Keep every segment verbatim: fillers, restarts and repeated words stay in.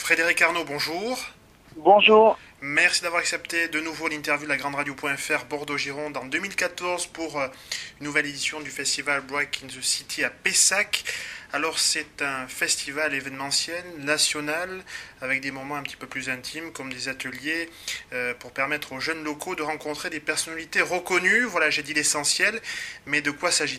Frédéric Arnaud, bonjour. Bonjour. Merci d'avoir accepté de nouveau l'interview de la Grande Radio point F R Bordeaux-Gironde en deux mille quatorze pour euh, une nouvelle édition du festival Break in the City à Pessac. Alors c'est un festival événementiel national avec des moments un petit peu plus intimes comme des ateliers euh, pour permettre aux jeunes locaux de rencontrer des personnalités reconnues. Voilà, j'ai dit l'essentiel, mais de quoi s'agit-il ?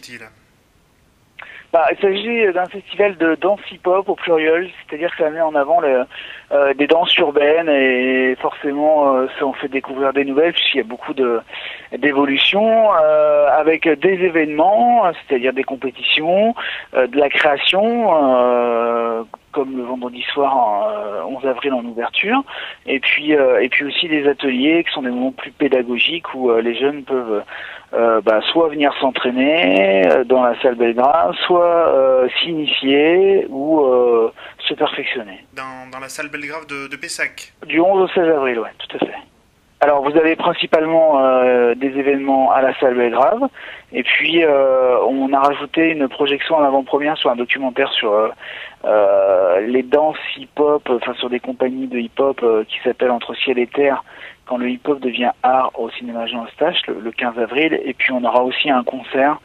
Bah, il s'agit d'un festival de danse hip-hop au pluriel, c'est-à-dire que ça met en avant le, euh, des danses urbaines et forcément euh, ça en fait découvrir des nouvelles puisqu'il y a beaucoup de d'évolutions euh, avec des événements, c'est-à-dire des compétitions, euh, de la création, euh, comme le vendredi soir euh, onze avril en ouverture, et puis euh, et puis aussi des ateliers qui sont des moments plus pédagogiques où euh, les jeunes peuvent euh, bah, soit venir s'entraîner euh, dans la salle Belgrave, soit euh, s'initier ou euh, se perfectionner. Dans, dans la salle Belgrave de, de Pessac. Du onze au seize avril, ouais, tout à fait. Alors vous avez principalement euh, des événements à la salle Belgrave, et puis euh, on a rajouté une projection en avant-première sur un documentaire sur euh, euh, les danses hip-hop, enfin sur des compagnies de hip-hop euh, qui s'appelle Entre ciel et terre, quand le hip-hop devient art au cinéma Jean Eustache, le, le quinze avril, et puis on aura aussi un concert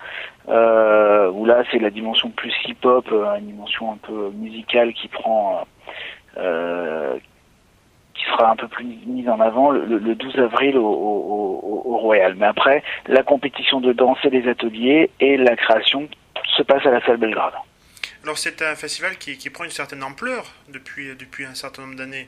euh, où là c'est la dimension plus hip-hop, euh, une dimension un peu musicale qui prend... Euh, qui sera un peu plus mise en avant le, le douze avril au, au, au, au Royal. Mais après, la compétition de danse et les ateliers et la création se passe à la salle Belgrave. Alors c'est un festival qui, qui prend une certaine ampleur depuis, depuis un certain nombre d'années.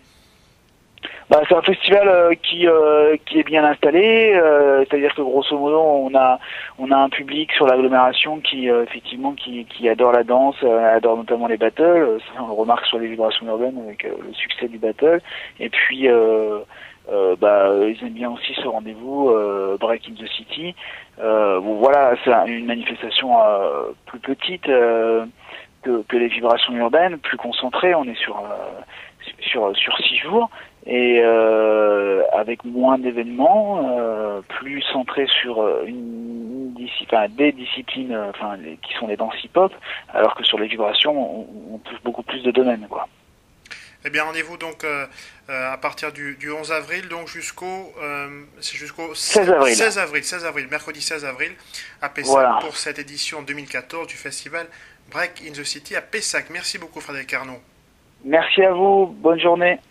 Bah, c'est un festival euh, qui euh, qui est bien installé, euh, c'est-à-dire que grosso modo on a on a un public sur l'agglomération qui euh, effectivement qui qui adore la danse, euh, adore notamment les battles. Ça, on le remarque sur les vibrations urbaines avec euh, le succès du battle. Et puis euh, euh, bah ils aiment bien aussi ce rendez-vous euh, Break in the City. Euh, bon voilà, c'est une manifestation euh, plus petite euh, que que les vibrations urbaines, plus concentrée. On est sur euh, sur sur six jours. Et euh, avec moins d'événements, euh, plus centré sur une, une enfin, des disciplines, enfin les, qui sont les danses hip-hop, alors que sur les vibrations, on, on touche beaucoup plus de domaines, quoi. Eh bien, rendez-vous donc euh, euh, à partir du, du onze avril, donc jusqu'au euh, c'est jusqu'au seize avril. seize avril, seize avril, mercredi seize avril à Pessac, voilà, pour cette édition deux mille quatorze du festival Break in the City à Pessac. Merci beaucoup, Frédéric Arnaud. Merci à vous, bonne journée.